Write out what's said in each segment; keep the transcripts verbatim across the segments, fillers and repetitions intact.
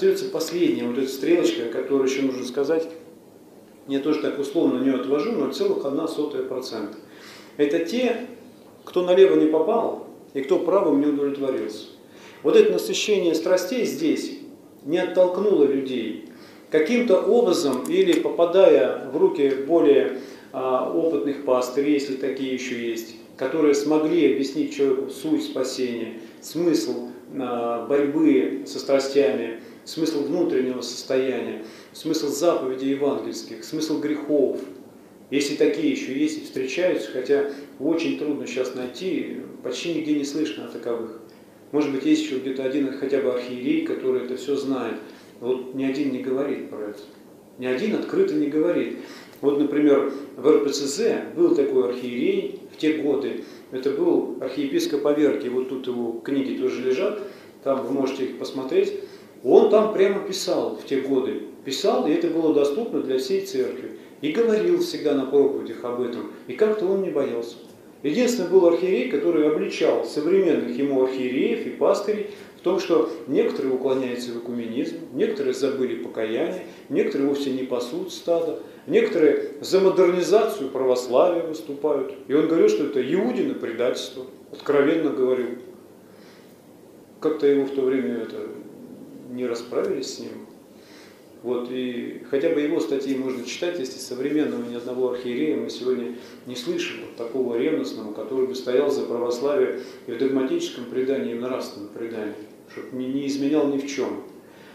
остается последняя вот эта стрелочка, которую еще нужно сказать. Я тоже так условно на нее отвожу, ноль целых одна сотая процента. Это те, кто налево не попал и кто правым не удовлетворился. Вот это насыщение страстей здесь не оттолкнуло людей. Каким-то образом, или попадая в руки более а, опытных пастырей, если такие еще есть, которые смогли объяснить человеку суть спасения, смысл а, борьбы со страстями, смысл внутреннего состояния, смысл заповедей евангельских, смысл грехов. Если такие еще есть и встречаются, хотя очень трудно сейчас найти, почти нигде не слышно о таковых. Может быть, есть еще где-то один хотя бы архиерей, который это все знает. Вот ни один не говорит про это. Ни один открыто не говорит. Вот, например, в эр пэ цэ зэ был такой архиерей в те годы. Это был архиепископ Аверкий. Вот тут его книги тоже лежат. Там вы можете их посмотреть. Он там прямо писал в те годы. Писал, и это было доступно для всей церкви. И говорил всегда на проповедях об этом. И как-то он не боялся. Единственный был архиерей, который обличал современных ему архиереев и пастырей в том, что некоторые уклоняются в экуменизм, некоторые забыли покаяние, некоторые вовсе не пасут стадо, некоторые за модернизацию православия выступают. И он говорил, что это Иудино предательство. Откровенно говорил. Как-то его в то время это, не расправились с ним. Вот, и хотя бы его статьи можно читать, если современного ни одного архиерея мы сегодня не слышим, вот такого ревностного, который бы стоял за православие и в догматическом предании, и в нравственном предании, чтобы не, не изменял ни в чем.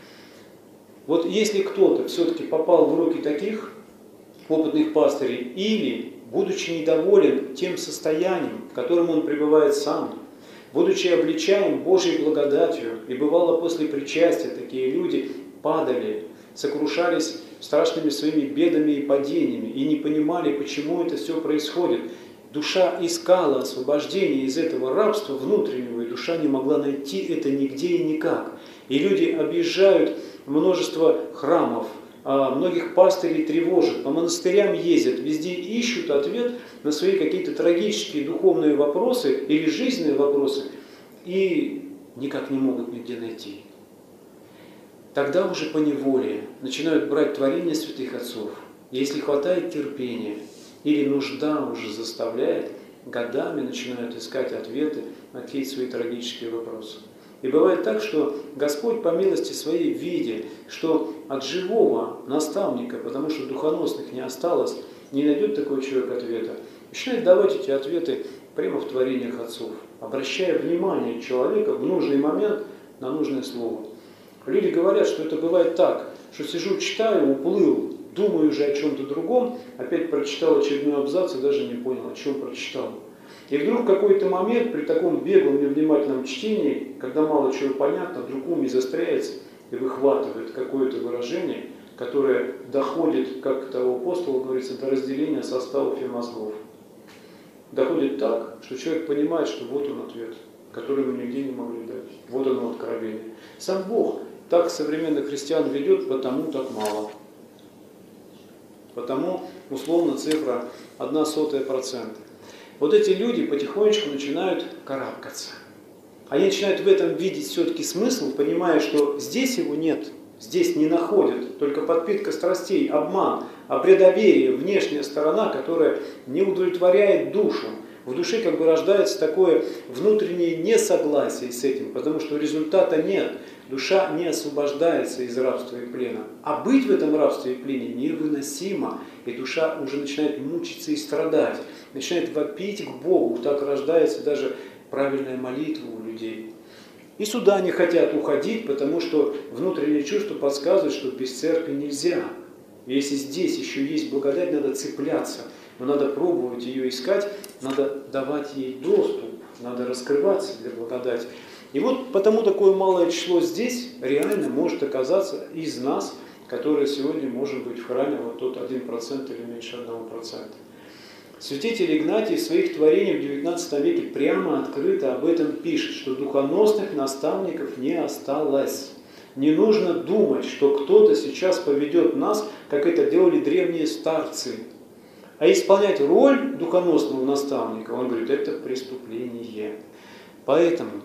Вот если кто-то все-таки попал в руки таких опытных пастырей, или, будучи недоволен тем состоянием, в котором он пребывает сам, будучи обличаем Божьей благодатью, и бывало после причастия такие люди падали, сокрушались страшными своими бедами и падениями и не понимали, почему это все происходит. Душа искала освобождения из этого рабства внутреннего, и душа не могла найти это нигде и никак. И люди объезжают множество храмов, многих пастырей тревожат, по монастырям ездят, везде ищут ответ на свои какие-то трагические духовные вопросы или жизненные вопросы, и никак не могут нигде найти. Тогда уже поневоле начинают брать творения святых отцов. И если хватает терпения, или нужда уже заставляет, годами начинают искать ответы на какие-то свои трагические вопросы. И бывает так, что Господь по милости своей, видя, что от живого наставника, потому что духоносных не осталось, не найдет такой человек ответа, начинает давать эти ответы прямо в творениях отцов, обращая внимание человека в нужный момент на нужное слово. Люди говорят, что это бывает так, что сижу, читаю, уплыл, думаю уже о чем-то другом, опять прочитал очередной абзац и даже не понял, о чем прочитал. И вдруг в какой-то момент при таком беглом невнимательном чтении, когда мало чего понятно, вдруг ум застряется и выхватывает какое-то выражение, которое доходит, как того апостола говорится, до разделения составов и мозгов. Доходит так, что человек понимает, что вот он ответ, который мы нигде не могли дать. Вот оно откровение. Сам Бог так современных христиан ведет, потому так мало. Потому, условно, цифра одна сотая процента. Вот эти люди потихонечку начинают карабкаться. Они начинают в этом видеть все-таки смысл, понимая, что здесь его нет, здесь не находят, только подпитка страстей, обман, а предоверие, внешняя сторона, которая не удовлетворяет душу. В душе как бы рождается такое внутреннее несогласие с этим, потому что результата нет. Душа не освобождается из рабства и плена. А быть в этом рабстве и плене невыносимо. И душа уже начинает мучиться и страдать. Начинает вопить к Богу. Так рождается даже правильная молитва у людей. И сюда не хотят уходить, потому что внутреннее чувство подсказывает, что без церкви нельзя. И если здесь еще есть благодать, надо цепляться. Но надо пробовать ее искать, надо давать ей доступ, надо раскрываться для благодати. И вот потому такое малое число здесь реально может оказаться из нас, которые сегодня можем быть в храме, вот тот один процент или меньше одного процента. Святитель Игнатий в своих творениях в девятнадцатом веке прямо открыто об этом пишет, что духоносных наставников не осталось. Не нужно думать, что кто-то сейчас поведет нас, как это делали древние старцы. А исполнять роль духоносного наставника, он говорит, это преступление. Поэтому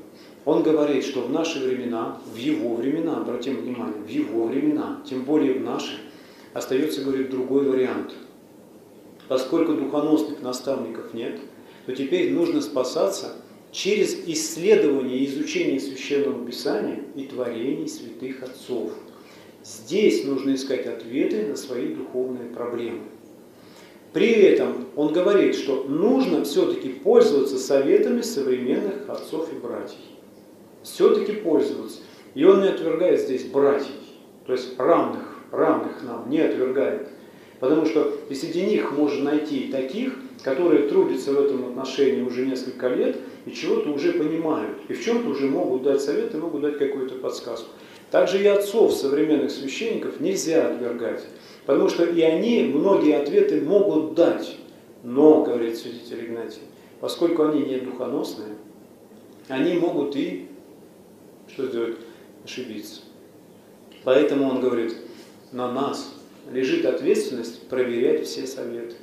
Он говорит, что в наши времена, в его времена, обратим внимание, в его времена, тем более в наши, остается, говорит, другой вариант. Поскольку духоносных наставников нет, то теперь нужно спасаться через исследование и изучение Священного Писания и творений святых отцов. Здесь нужно искать ответы на свои духовные проблемы. При этом он говорит, что нужно все-таки пользоваться советами современных отцов и братьев. Все-таки пользоваться. И он не отвергает здесь братьев, то есть равных, равных нам не отвергает. Потому что и среди них можно найти таких, которые трудятся в этом отношении уже несколько лет и чего-то уже понимают. И в чем-то уже могут дать советы, могут дать какую-то подсказку. Также и отцов современных священников нельзя отвергать. Потому что и они многие ответы могут дать. Но, говорит святитель Игнатий, поскольку они не духоносные, они могут и, что сделать, ошибиться. Поэтому он говорит, на нас лежит ответственность проверять все советы.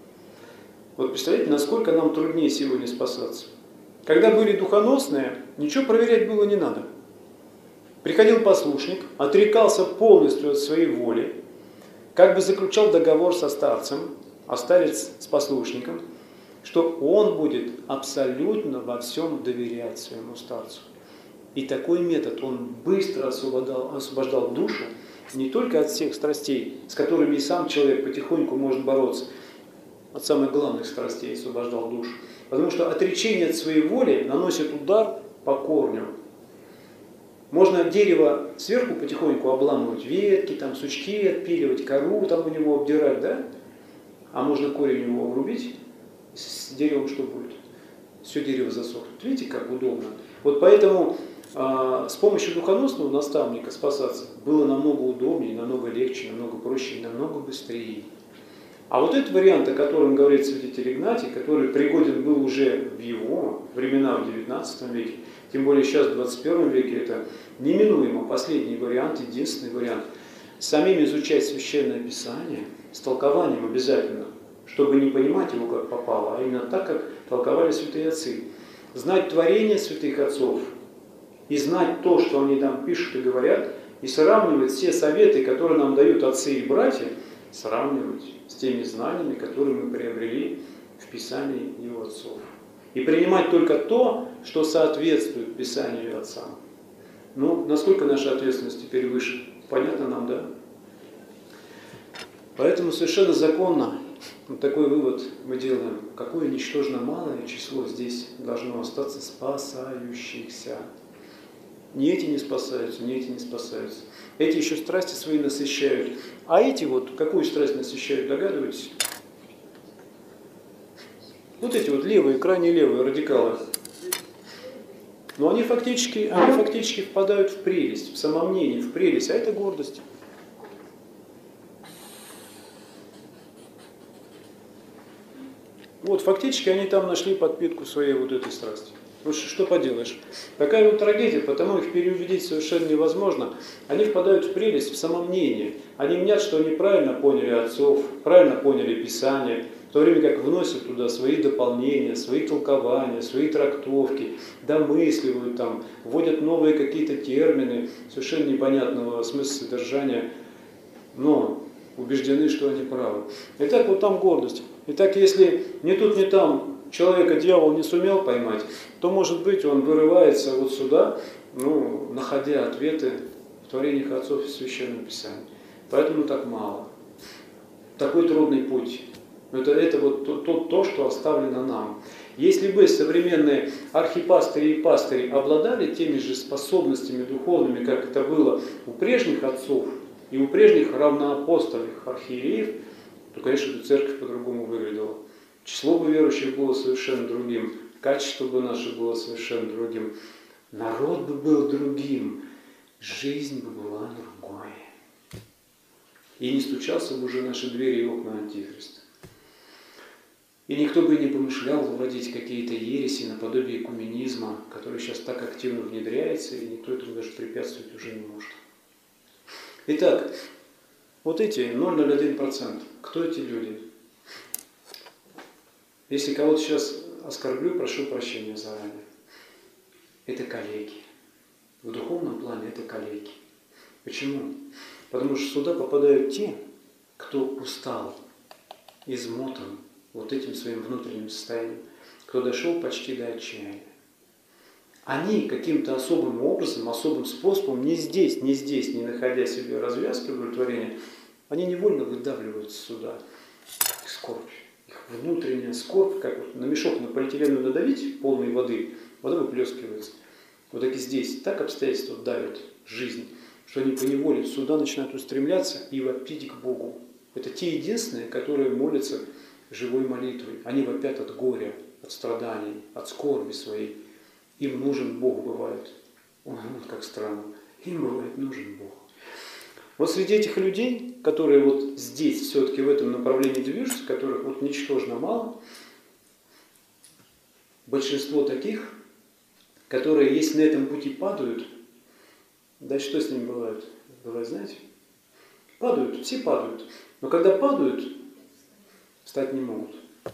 Вот представляете, насколько нам труднее сегодня спасаться. Когда были духоносные, ничего проверять было не надо. Приходил послушник, отрекался полностью от своей воли, как бы заключал договор со старцем, а старец с послушником, что он будет абсолютно во всем доверять своему старцу. И такой метод, он быстро освобождал, освобождал душу не только от всех страстей, с которыми и сам человек потихоньку может бороться, от самых главных страстей освобождал душу. Потому что отречение от своей воли наносит удар по корню. Можно дерево сверху потихоньку обламывать, ветки, там, сучки отпиливать, кору там у него обдирать, да? А можно корень его врубить, с деревом что будет? Все дерево засохнет. Видите, как удобно? Вот поэтому э, с помощью духоносного наставника спасаться было намного удобнее, намного легче, намного проще и намного быстрее. А вот этот вариант, о котором говорит святитель Игнатий, который пригоден был уже в его времена, в девятнадцатом веке, тем более сейчас, в двадцать первом веке, это неминуемо последний вариант, единственный вариант. Самим изучать Священное Писание, с толкованием обязательно, чтобы не понимать его как попало, а именно так, как толковали святые отцы. Знать творение святых отцов и знать то, что они там пишут и говорят, и сравнивать все советы, которые нам дают отцы и братья, сравнивать с теми знаниями, которые мы приобрели в Писании его отцов. И принимать только то, что соответствует Писанию и отцам. Ну, насколько наша ответственность теперь выше? Понятно нам, да? Поэтому совершенно законно вот такой вывод мы делаем. Какое ничтожно малое число здесь должно остаться спасающихся. Ни эти не спасаются, ни эти не спасаются. Эти еще страсти свои насыщают. А эти вот, какую страсть насыщают, догадываетесь? Вот эти вот левые, крайне левые радикалы. Но они фактически, они фактически впадают в прелесть, в самомнение, в прелесть, а это гордость. Вот, фактически они там нашли подпитку своей вот этой страсти. Ну что поделаешь? Такая вот трагедия, потому их переубедить совершенно невозможно. Они впадают в прелесть, в самомнение. Они мнят, что они правильно поняли отцов, правильно поняли Писание, в то время как вносят туда свои дополнения, свои толкования, свои трактовки, домысливают там, вводят новые какие-то термины совершенно непонятного смысла содержания, но убеждены, что они правы. Итак, вот там гордость. Итак, если ни тут, ни там человека дьявол не сумел поймать, то, может быть, он вырывается вот сюда, ну, находя ответы в творениях отцов и Священном Писании. Поэтому так мало. Такой трудный путь. Это, это вот то, то, то, что оставлено нам. Если бы современные архипастыри и пастыри обладали теми же способностями духовными, как это было у прежних отцов и у прежних равноапостольных архиереев, то, конечно, эта церковь по-другому выглядела. Число бы верующих было совершенно другим, качество бы наше было совершенно другим, народ бы был другим, жизнь бы была другой. И не стучался бы уже наши двери и окна Антихриста. И никто бы и не помышлял вводить какие-то ереси наподобие экуменизма, который сейчас так активно внедряется, и никто этому даже препятствовать уже не может. Итак, вот эти ноль целых ноль один процента, кто эти люди? Если кого-то сейчас оскорблю, прошу прощения заранее. это калеки. В духовном плане это калеки. Почему? Потому что сюда попадают те, кто устал, измотан вот этим своим внутренним состоянием, кто дошел почти до отчаяния. Они каким-то особым образом, особым способом, не здесь, не здесь, не находя себе развязки, удовлетворения, они невольно выдавливаются сюда. Их скорбь, их внутренняя скорбь, как вот на мешок на полиэтиленовый надавить, полной воды, вода выплескивается. Вот так и здесь, так обстоятельства давят жизнь, что они поневоле сюда начинают устремляться и вопить к Богу. Это те единственные, которые молятся живой молитвой. Они вопят от горя, от страданий, от скорби своей. Им нужен Бог бывает. Ой, вот как странно. Им бывает нужен Бог. Вот среди этих людей, которые вот здесь все-таки в этом направлении движутся, которых вот ничтожно мало, большинство таких, которые, если на этом пути падают, да что с ними бывает? Бывает, знаете? Падают, все падают. Но когда падают, встать не могут.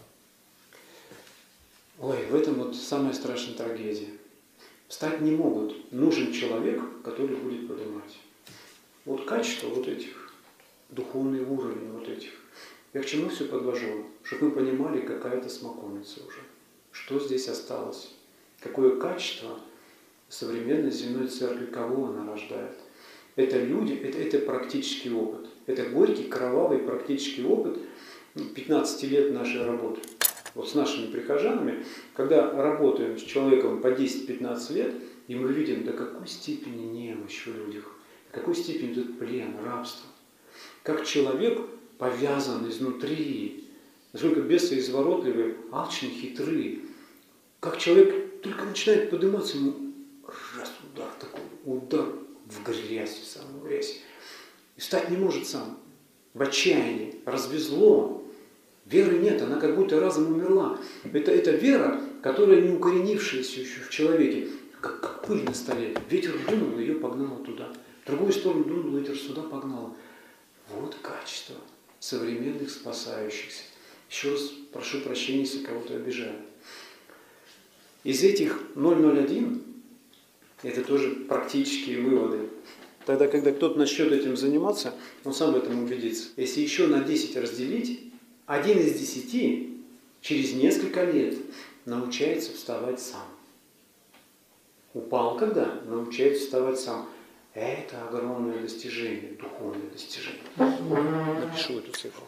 Ой, в этом вот самая страшная трагедия. Встать не могут. Нужен человек, который будет поднимать. Вот качество вот этих, духовный уровень вот этих. Я к чему все подвожу? Чтобы мы понимали, какая это смоковница уже. Что здесь осталось? Какое качество современной земной церкви, кого она рождает? Это люди, это, это практический опыт. Это горький, кровавый практический опыт пятнадцати лет нашей работы. Вот с нашими прихожанами, когда работаем с человеком по десять-пятнадцать лет, и мы видим, до какой степени немощь в людях, до какой степени тут плен, рабство. Как человек повязан изнутри, насколько бесы изворотливые, алчные, хитрые. Как человек только начинает подниматься, ему раз удар такой, удар в грязь, в самую грязь. И встать не может сам, в отчаянии, развезло. Веры нет, она как будто разом умерла. Это, это вера, которая не укоренившаяся еще в человеке, как, как пыль на столе. Ветер дунул, ее погнало туда. В другую сторону дунул, ветер сюда погнало. Вот качество современных спасающихся. Еще раз прошу прощения, если кого-то обижаю. Из этих ноль ноль один, это тоже практические выводы. Тогда, когда кто-то начнет этим заниматься, он сам в этом убедится. Если еще на десять разделить, один из десяти через несколько лет научается вставать сам. Упал когда? Научается вставать сам. Это огромное достижение, духовное достижение. Напишу эту цифру.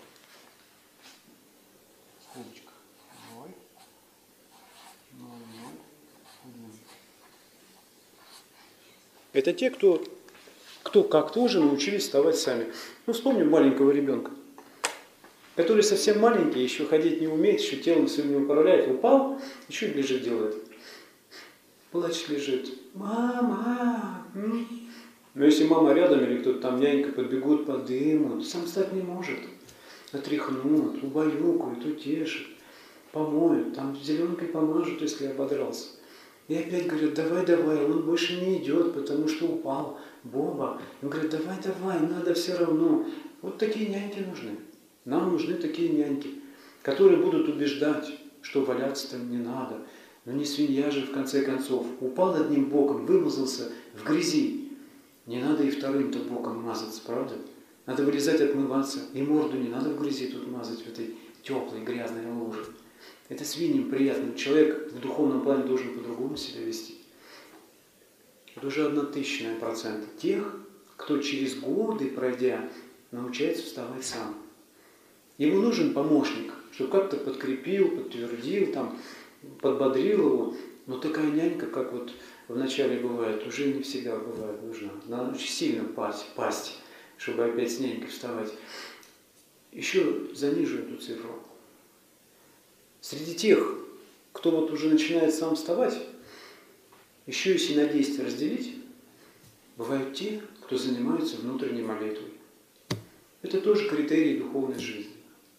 Это те, кто, кто как-то уже научились вставать сами. Ну, вспомним маленького ребенка, который совсем маленький, еще ходить не умеет, еще телом своим не управляет, упал, еще и лежит делает. Плачет, лежит. Мама! Но если мама рядом или кто-то там нянька подбегут, подымут, сам встать не может. Отряхнут, убаюкают, утешат, помоют, там зеленкой помажут, если ободрался. И опять говорят, давай, давай, он больше не идет, потому что упал. Боба. Он говорит, давай, давай, надо все равно. Вот такие няньки нужны. Нам нужны такие няньки, которые будут убеждать, что валяться там не надо. Но не свинья же в конце концов. Упал одним боком, вымазался в грязи. Не надо и вторым-то боком мазаться, правда? Надо вылезать, отмываться. И морду не надо в грязи тут мазать, в этой теплой грязной луже. Это свиньям приятно. Человек в духовном плане должен по-другому себя вести. Это уже одна тысячная процента тех, кто через годы, пройдя, научается вставать сам. Ему нужен помощник, чтобы как-то подкрепил, подтвердил, там, подбодрил его. Но такая нянька, как вот вначале бывает, уже не всегда бывает нужна. Надо очень сильно пасть, пасть, чтобы опять с нянькой вставать. Еще занижу эту цифру. Среди тех, кто вот уже начинает сам вставать, еще если на десять разделить, бывают те, кто занимаются внутренней молитвой. Это тоже критерий духовной жизни.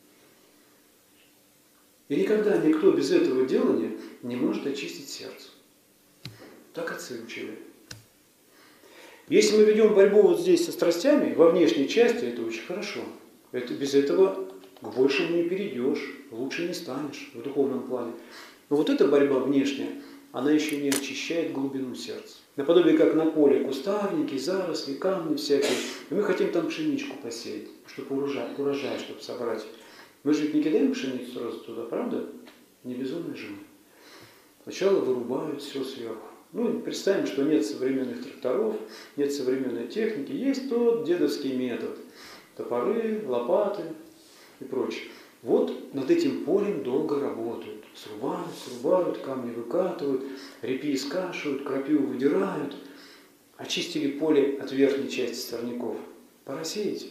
И никогда никто без этого делания не может очистить сердце. Так отцы учили. Если мы ведем борьбу вот здесь со страстями, во внешней части, это очень хорошо. Это, без этого к большему не перейдешь, лучше не станешь в духовном плане. Но вот эта борьба внешняя, она еще не очищает глубину сердца. Наподобие как на поле кустарники, заросли, камни всякие. И мы хотим там пшеничку посеять, чтобы урожай, урожай чтобы собрать. Мы же ведь не кидаем пшеницу сразу туда, правда? Не безумные же мы. Сначала вырубают все сверху. Ну, представим, что нет современных тракторов, нет современной техники. Есть тот дедовский метод. Топоры, лопаты и прочее. Вот над этим полем долго работают. Срубают, срубают, камни выкатывают, репьи скашивают, крапиву выдирают. Очистили поле от верхней части сорняков. Пора сеять.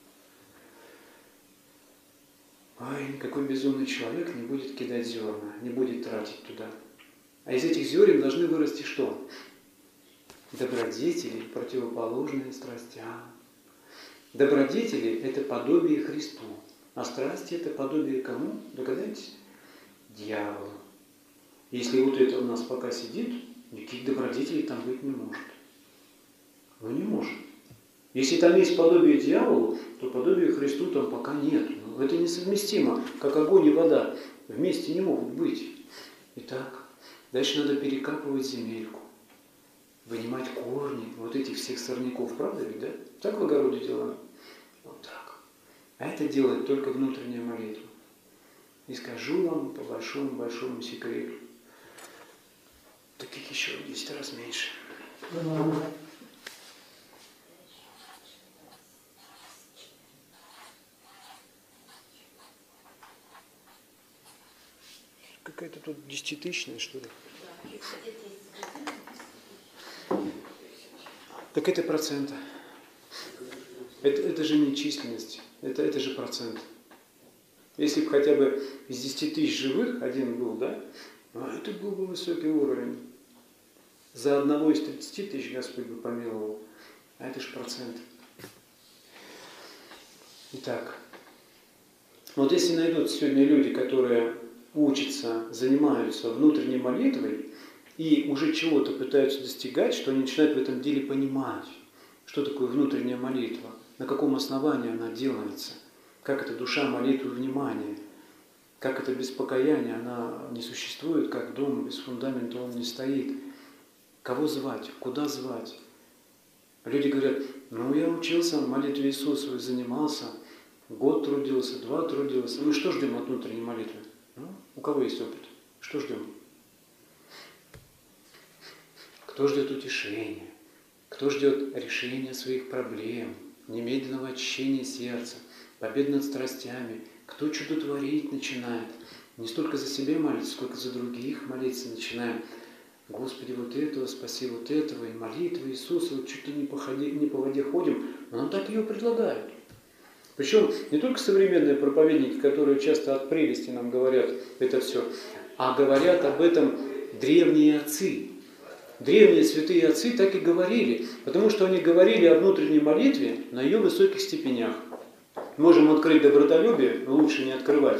Ай, никакой безумный человек не будет кидать зерна, не будет тратить туда. А из этих зерен должны вырасти что? Добродетели, противоположные страстям. Добродетели – это подобие Христу, а страсти – это подобие кому? Догадайтесь? Дьяволу. Если вот это у нас пока сидит, никаких добродетелей там быть не может. Ну не может. Если там есть подобие дьяволу, то подобие Христу там пока нет. Но это несовместимо, как огонь и вода. Вместе не могут быть. Итак, дальше надо перекапывать земельку, вынимать корни вот этих всех сорняков. Правда ведь, да? Так в огороде делаем? Вот так. А это делает только внутренняя молитва. И скажу вам по большому-большому секрету. Таких еще в десять раз меньше. Какая-то тут десятитысячная, что ли? Так это проценты. Это, это же не численность, это, это же процент. Если бы хотя бы из десяти тысяч живых один был, да, это был бы высокий уровень. За одного из тридцати тысяч Господь бы помиловал. А это же процент. Итак, вот если найдутся сегодня люди, которые учатся, занимаются внутренней молитвой и уже чего-то пытаются достигать, что они начинают в этом деле понимать, что такое внутренняя молитва, на каком основании она делается, как это душа, молитва, внимание, как это без покаяния она не существует, как дом без фундамента он не стоит. Кого звать, куда звать? Люди говорят, ну я учился в молитве Иисусовой, занимался, год трудился, два трудился. Ну что ждем от внутренней молитвы? Ну, у кого есть опыт? Что ждем? Кто ждет утешения? Кто ждет решения своих проблем, немедленного очищения сердца, побед над страстями? Кто чудо творить начинает? Не столько за себя молится, сколько за других молиться начинаем. Господи, вот этого, спаси вот этого, и молитвы Иисуса, вот чуть ли не по, ходе, не по воде ходим, но нам так ее предлагают. Причем не только современные проповедники, которые часто от прелести нам говорят это все, а говорят об этом древние отцы. Древние святые отцы так и говорили, потому что они говорили о внутренней молитве на ее высоких степенях. Можем открыть добротолюбие, но лучше не открывать,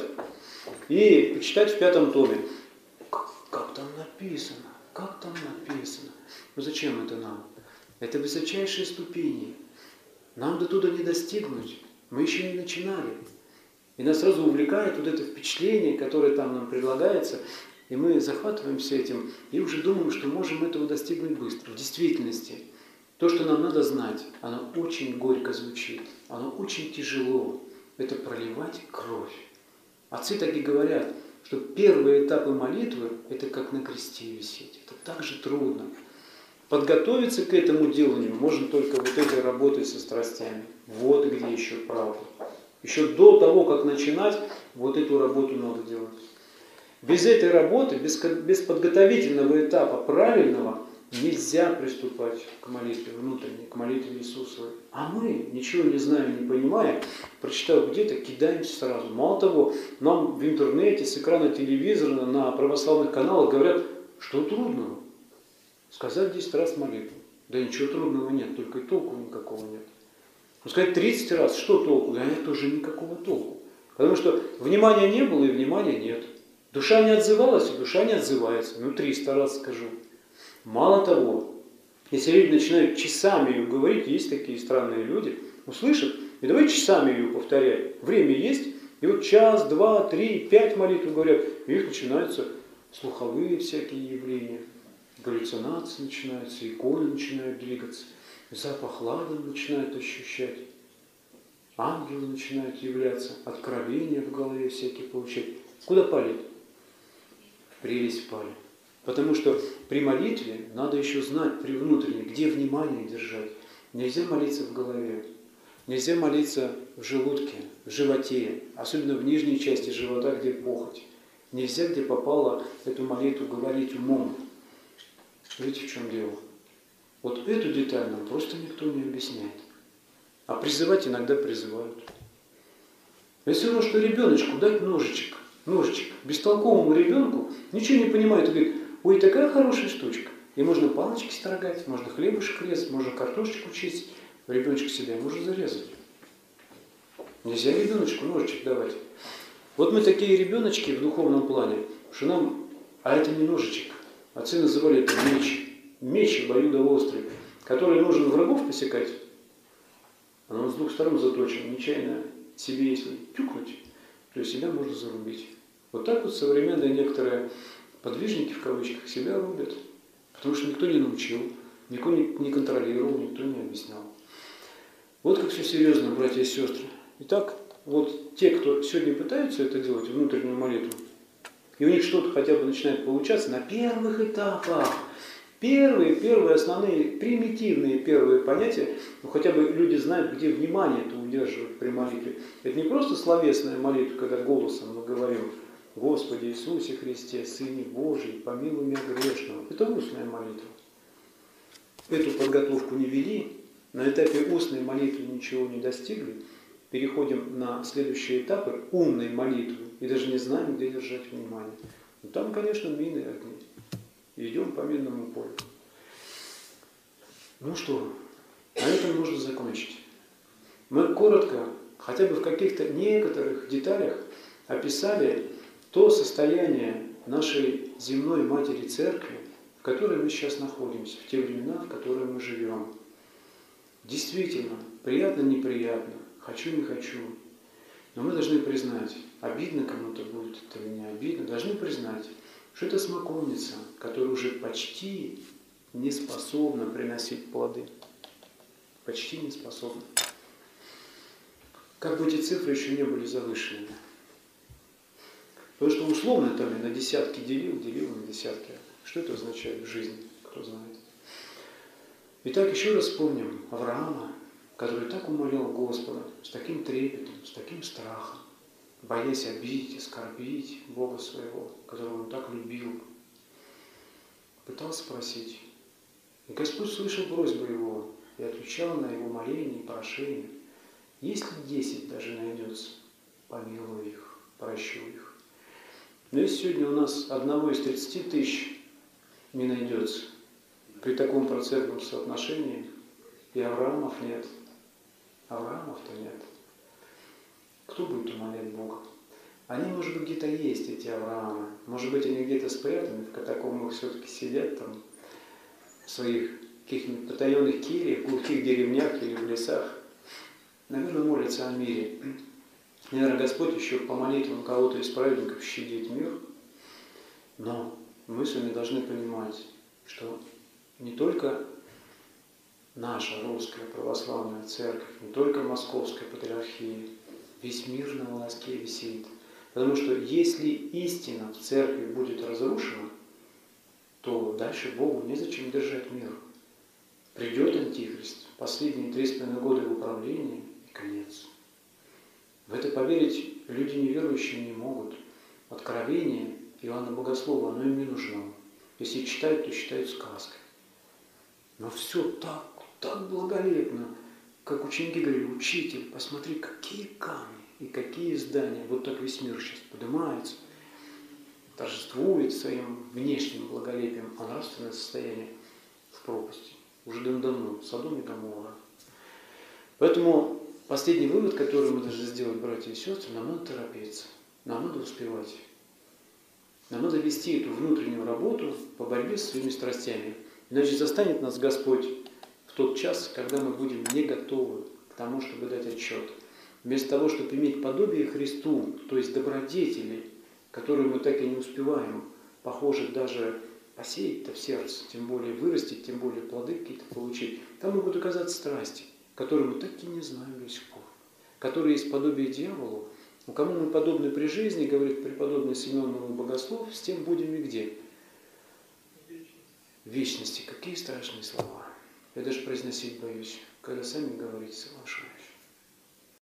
и почитать в пятом томе. Как, как там написано? Как там написано? Ну зачем это нам? Это высочайшие ступени. Нам до туда не достигнуть. Мы еще не начинали. И нас сразу увлекает вот это впечатление, которое там нам предлагается, и мы захватываемся этим и уже думаем, что можем этого достигнуть быстро. В действительности, то, что нам надо знать, оно очень горько звучит, оно очень тяжело. Это проливать кровь. Отцы так и говорят, что первые этапы молитвы – это как на кресте висеть. Это так же трудно. Подготовиться к этому деланию можно только вот этой работой со страстями. Вот где еще правда. Еще до того, как начинать, вот эту работу надо делать. Без этой работы, без, без подготовительного этапа правильного, нельзя приступать к молитве внутренней, к молитве Иисусовой. А мы, ничего не знаем, не понимая, прочитав где-то, кидаемся сразу. Мало того, нам в интернете, с экрана телевизора, на православных каналах говорят, что трудного. Сказать десять раз молитву. Да ничего трудного нет, только и толку никакого нет. Но сказать тридцать раз, что толку? Да нет, тоже никакого толку. Потому что внимания не было и внимания нет. Душа не отзывалась, и душа не отзывается. Ну, триста раз скажу. Мало того, если люди начинают часами ее говорить, есть такие странные люди, услышат, и давай часами ее повторять. Время есть, и вот час, два, три, пять молитв говорят, и их начинаются слуховые всякие явления. галлюцинации начинаются, иконы начинают двигаться, запах ладана начинают ощущать, ангелы начинают являться, откровения в голове всякие получать. Куда пали? В прелесть пали. Потому что при молитве надо еще знать, при внутренней, где внимание держать. Нельзя молиться в голове, нельзя молиться в желудке, в животе, особенно в нижней части живота, где похоть. Нельзя, где попало, эту молитву говорить умом. Видите, в чем дело? Вот эту деталь нам просто никто не объясняет. А призывать иногда призывают. Это все равно, что ребеночку дать ножичек, ножичек, бестолковому ребенку, ничего не понимает, и говорит: ой, такая хорошая штучка. И можно палочки строгать, можно хлебушек резать, можно картошечку чистить. Ребеночка себя можно зарезать. Нельзя ребеночку ножичек давать. Вот мы такие ребеночки в духовном плане, что нам, а это не ножичек, отцы называли это меч. Меч обоюдоострый, который нужен врагов посекать. А он с двух сторон заточен. Нечаянно себе, если тюкнуть, то себя можно зарубить. Вот так вот современные некоторые подвижники, в кавычках, себя рубят. Потому что никто не научил, никто не контролировал, никто не объяснял. Вот как все серьезно, братья и сестры. Итак, вот те, кто сегодня пытаются это делать, внутреннюю молитву, и у них что-то хотя бы начинает получаться на первых этапах, первые, первые основные, примитивные первые понятия, ну хотя бы люди знают, где внимание это удерживать при молитве. Это не просто словесная молитва, когда голосом мы говорим: Господи Иисусе Христе, Сыне Божий, помилуй меня грешного. Это устная молитва. Эту подготовку не вели, на этапе устной молитвы ничего не достигли, переходим на следующие этапы умной молитвы и даже не знаем, где держать внимание. Но там, конечно, мины и огни. Идем по минному полю. Ну что, на этом можно закончить. Мы коротко, хотя бы в каких-то некоторых деталях описали то состояние нашей земной матери церкви, в которой мы сейчас находимся, в те времена, в которые мы живем. Действительно, приятно-неприятно, хочу-не хочу. Но мы должны признать, обидно кому-то будет это или не обидно, должны признать, что это смоковница, которая уже почти не способна приносить плоды. Почти не способна. Как бы эти цифры еще не были завышенными. Потому что условно там я на десятки делил, делил на десятки. Что это означает в жизни, кто знает. Итак, еще раз вспомним Авраама, который так умолял Господа, с таким трепетом, с таким страхом, боясь обидеть, оскорбить Бога своего, которого он так любил. Пытался спросить. И Господь слышал просьбу его и отвечал на его моление и прошение. Если десять даже найдется, помилуй их, прощу их. Но если сегодня у нас одного из тридцати тысяч не найдется при таком процентном соотношении, и Авраамов нет, Авраамов-то нет, кто будет умолять Бога? Они, может быть, где-то есть, эти Авраамы. Может быть, они где-то спрятаны, в катакомбах все-таки сидят там, в своих каких-нибудь потаенных кельях, в глухих деревнях или в лесах. Наверное, молятся о мире. Наверное, Господь еще по молитвам кого-то из праведников щадит мир. Но мы с вами должны понимать, что не только наша русская православная церковь, не только Московская патриархия, весь мир на волоске висит. Потому что если истина в церкви будет разрушена, то дальше Богу незачем держать мир. Придет Антихрист, последние три с половиной года в управлении и конец. В это поверить люди неверующие не могут. Откровение Иоанна Богослова, оно им не нужно. Если читают, то считают сказкой. Но все так, так благолепно, как ученики говорили: учитель, посмотри, какие камни и какие здания. Вот так весь мир сейчас поднимается, торжествует своим внешним благолепием, а нравственное состояние в пропасти. Уже давно, Содом и Гоморра. Поэтому последний вывод, который мы должны сделать, братья и сестры, нам надо торопиться, нам надо успевать. Нам надо вести эту внутреннюю работу по борьбе с своими страстями. Иначе застанет нас Господь в тот час, когда мы будем не готовы к тому, чтобы дать отчет. Вместо того, чтобы иметь подобие Христу, то есть добродетели, которые мы так и не успеваем, похоже, даже посеять-то в сердце, тем более вырастить, тем более плоды какие-то получить, там могут оказаться страсти, которые мы так и не знаем до сих пор, которые есть подобие дьяволу. У кому мы подобны при жизни, говорит преподобный Семен Новый Богослов, с тем будем и где? В вечности. Какие страшные слова. Я даже произносить боюсь, когда сами говорите, соглашаюсь.